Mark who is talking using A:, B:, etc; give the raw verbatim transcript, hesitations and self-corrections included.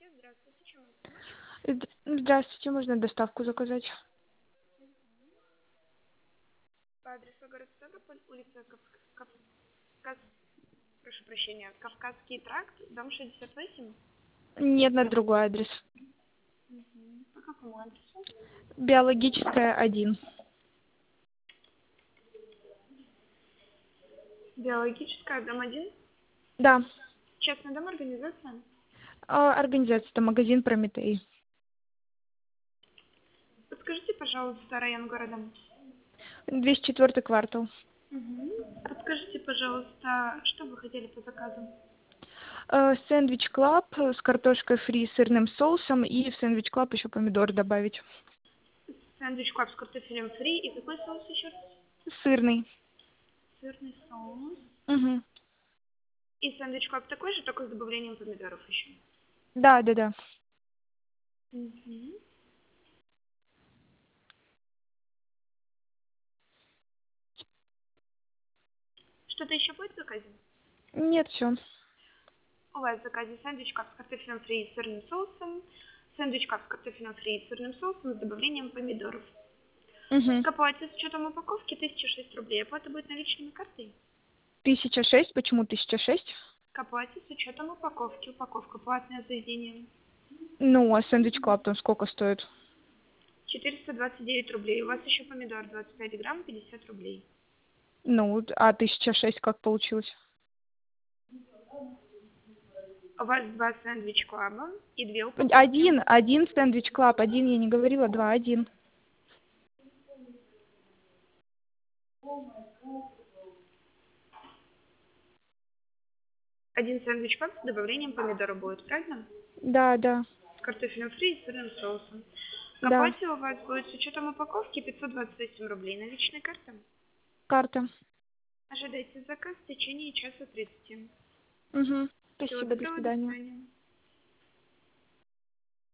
A: Здравствуйте, чем могу помочь?
B: Зд- Здравствуйте, можно доставку заказать?
A: По адресу город Ставрополь, улица Кав... Кав... Кав- прошу прощения, Кавказский тракт, дом шестьдесят восемь.
B: Нет, на другой адрес.
A: Мгм. По какому адресу?
B: Биологическая один.
A: Биологическая, дом один.
B: Да.
A: Частный дом, организация.
B: А, Организация, это магазин Прометей.
A: Подскажите, пожалуйста, район города.
B: двести четвёртый квартал.
A: Угу. Подскажите, пожалуйста, что вы хотели по заказу?
B: Э, Сэндвич Клаб с картошкой фри, сырным соусом и в сэндвич Клаб еще помидор добавить.
A: Сэндвич клаб с картофелем фри и какой соус еще раз?
B: Сырный.
A: Сырный соус.
B: Угу.
A: И сэндвич клаб такой же, только с добавлением помидоров еще.
B: Да, да, да.
A: Угу. Что-то еще будет в заказе?
B: Нет, все.
A: У вас в заказе сэндвич кап с картофелем фри и сырным соусом, сэндвич кап с картофелем фри и сырным соусом с добавлением помидоров.
B: Угу.
A: К оплате с учетом упаковки тысяча шесть рублей. Оплата будет наличными картой.
B: Тысяча шесть. Почему тысяча шесть?
A: К оплате с учетом упаковки. Упаковка платное заведение.
B: Ну, а сэндвич Клаб там сколько стоит?
A: четыреста двадцать девять рублей. У вас еще помидор двадцать пять грамм, пятьдесят рублей.
B: Ну, вот, а тысяча шесть как получилось?
A: У вас два сэндвич клаба и две упаковки.
B: Один, один сэндвич Клаб, один я не говорила, два, один.
A: Один сэндвич клаб с добавлением помидора будет, правильно?
B: Да, да,
A: С картофелем фри и сырным соусом. К
B: да.
A: оплате у вас будет с учетом упаковки пятьсот двадцать восемь рублей. Наличные карты.
B: Карта.
A: Ожидайте заказ в течение часа тридцати.
B: Угу.
A: Всего
B: Спасибо, до
A: доброго, до
B: свидания.
A: свидания.